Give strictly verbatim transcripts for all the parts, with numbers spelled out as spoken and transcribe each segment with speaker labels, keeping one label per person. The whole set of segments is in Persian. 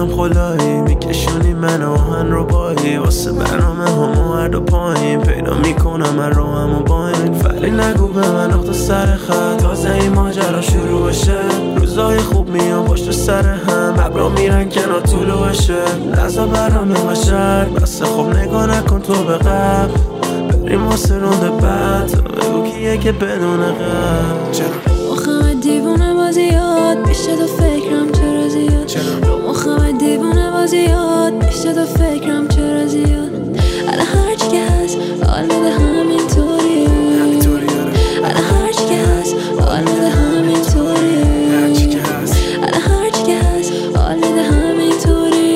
Speaker 1: هم خلایی میکشونی من آهن رو بایی واسه برنامه همو هر دو پایین پیدا میکنم من رو همو باین ولی نگو به من نقطه سر خط تازه این ماجرا شروع بشه روزای خوب میان پشت سر هم ابرا میرن کنار طولو بشه لحظه برام بشر بسه خوب نگاه نکن تو به قبل بریم واسه رونده بعد تا بگو کیه که بدون قبل چرا
Speaker 2: مخم دیوونه بازیات بیشتر تو فکرم چرا زیاد رو مخم دیوونه بازیات بیشتر تو فکرم چرا زیاد الان هرچی که هست حال میده همینطوری الان هرچی که هست حال میده همینطوری الان هرچی که هست حال میده همینطوری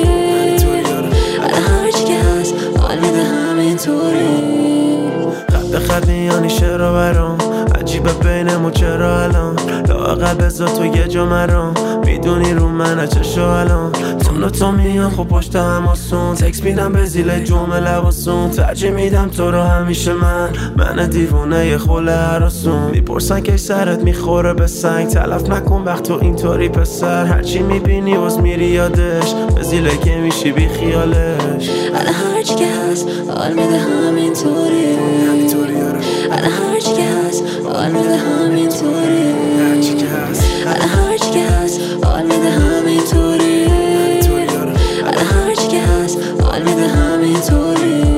Speaker 2: الان هرچی که هست حال میده همینطوری
Speaker 1: خط خط میانی شعرها برام عجیبه بینمون چرا الان لااقل بذار تو یه جا مرام میدونی رو منه چشو الان تون و تو میان خب پشت هم آسون تکس میدم به زیل جمعه لباسون ترجیح میدم تو رو همیشه من من دیوونه یه خوله هراسون میپرسن که سرت میخوره به سنگ تلف نکن وقت تو اینطوری پسر هرچی میبینی باز میری یادش به زیله که میشی بی خیالش
Speaker 2: الان هرچی که هست حال میده همینطوری الان هرچی که هست حال میده همینطوری الان هرچی که هست حال میده همینطوری الان هرچی که هست حال میده همینطوری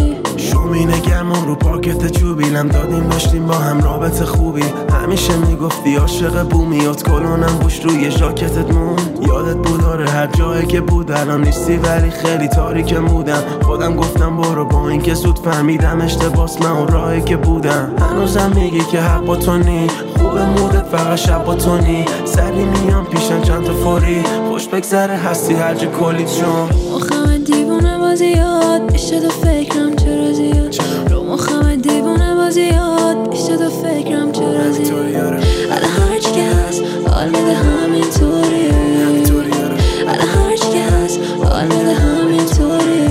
Speaker 1: شومینه گرمم رو پاکت چوبیلم دادیم داشتیم با هم رابطه خوبی همیشه میگفتی عاشق بومی یاد کلونم بوش روی ژاکتت مون یادت بود آره هر جایی که بود الان نیستی ولی خیلی تاریکم بودم خودم گفتم برو با این که زود فهمیدم اشتباس من اون راهی که بودم هنوزم میگی که حق با تو نی خوب مودت فقط شب با تو نی سری میام پیشم چند تا فوری خوش بگذره هستی هرجی کلی چون
Speaker 2: مخم دیوونه بازیات بیشتر تو فکرم چرا زیاد رو مخم دیوونه بازیات بیشتر تو فکرم چرا زیاد الان هرچی که هست حال میده همینطوری الان هرچی که هست حال میده همینطوری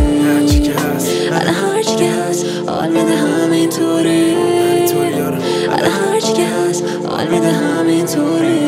Speaker 2: الان هرچی که هست حال میده همینطوری الان هرچی که هست حال میده همینطوری